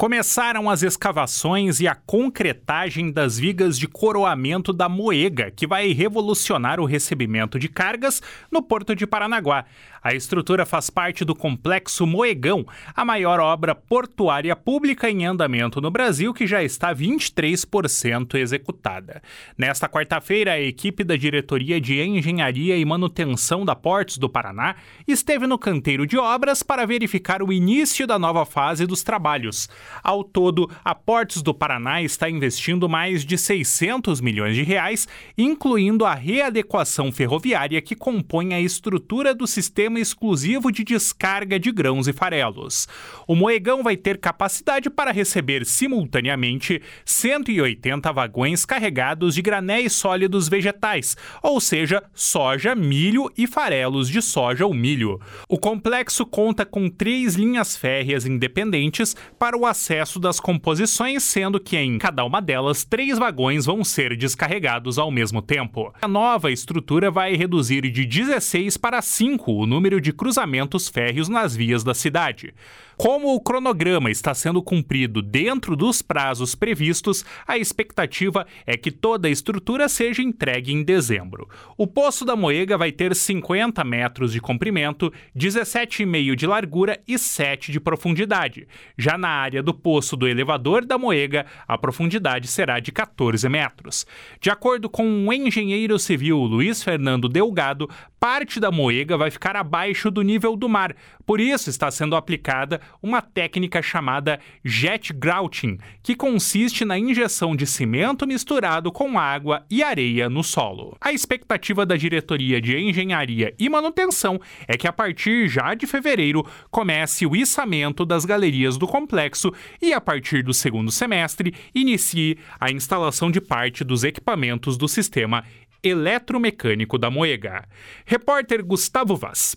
Começaram as escavações e a concretagem das vigas de coroamento da Moega, que vai revolucionar o recebimento de cargas no Porto de Paranaguá. A estrutura faz parte do Complexo Moegão, a maior obra portuária pública em andamento no Brasil, que já está 23% executada. Nesta quarta-feira, a equipe da Diretoria de Engenharia e Manutenção da Portos do Paraná esteve no canteiro de obras para verificar o início da nova fase dos trabalhos. Ao todo, a Portos do Paraná está investindo mais de 600 milhões de reais, incluindo a readequação ferroviária que compõe a estrutura do sistema exclusivo de descarga de grãos e farelos. O Moegão vai ter capacidade para receber simultaneamente 180 vagões carregados de granéis sólidos vegetais, ou seja, soja, milho e farelos de soja ou milho. O complexo conta com 3 linhas férreas independentes para o acesso das composições, sendo que em cada uma delas 3 vagões vão ser descarregados ao mesmo tempo. A nova estrutura vai reduzir de 16 para 5 o número de cruzamentos férreos nas vias da cidade. Como o cronograma está sendo cumprido dentro dos prazos previstos, a expectativa é que toda a estrutura seja entregue em dezembro. O Poço da Moega vai ter 50 metros de comprimento, 17,5 de largura e 7 de profundidade. Já na área do Poço do Elevador da Moega, a profundidade será de 14 metros. De acordo com o engenheiro civil Luiz Fernando Delgado, parte da Moega vai ficar abaixo do nível do mar, por isso está sendo aplicada uma técnica chamada jet grouting, que consiste na injeção de cimento misturado com água e areia no solo. A expectativa da Diretoria de Engenharia e Manutenção é que a partir já de fevereiro comece o içamento das galerias do complexo e a partir do segundo semestre inicie a instalação de parte dos equipamentos do sistema eletromecânico da Moega. Repórter Gustavo Vaz.